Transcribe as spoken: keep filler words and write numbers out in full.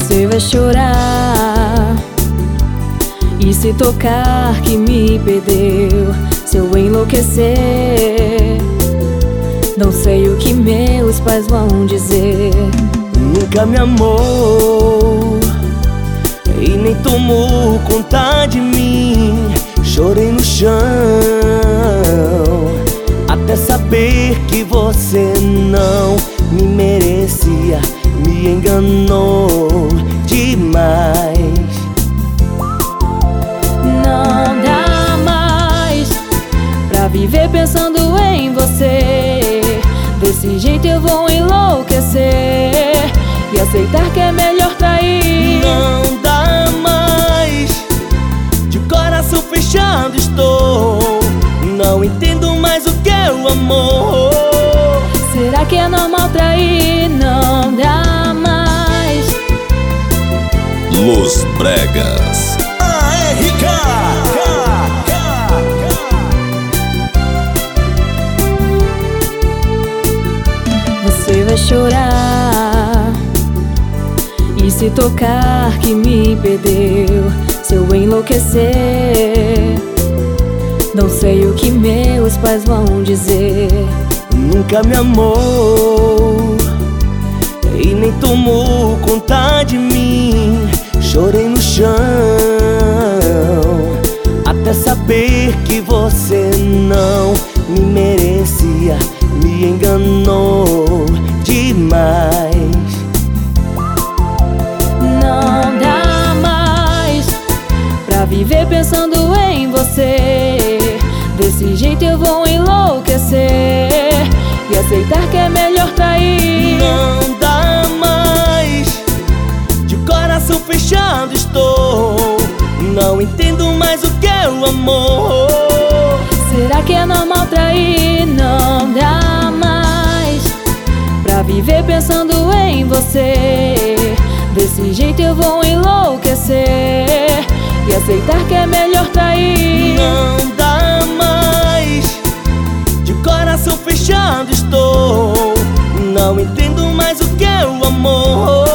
Você vai chorar, e se tocar que me perdeu, se eu enlouquecer, não sei o que meus pais vão dizer. Nunca me amou e nem tomou conta de mim. Chorei no chão até saber que você não me merecia. Me enganou demais. Não dá mais pra viver pensando em você. Desse jeito eu vou enlouquecer e aceitar que é melhor trair. Não dá mais, de coração fechado estou. Não entendo mais o que é o amor. Será que é normal trair? Não dá mais. Los Bregas. A R K. Você vai chorar, e se tocar que me perdeu, se eu enlouquecer, não sei o que meus pais vão dizer. Nunca me amou e nem tomou conta de mim. Chorei no chão até saber que você não me merecia. Me enganou demais. Não dá mais pra viver pensando em você. Desse jeito eu vou enlouquecer e aceitar que é melhor trair. Não dá mais, de coração fechado estou. Não entendo mais o que é o amor. Será que é normal trair? Não dá mais pra viver pensando em você. Desse jeito eu vou enlouquecer e aceitar que é melhor trair. Não dá mais, de coração fechado estou. Não entendo mais o que é o amor.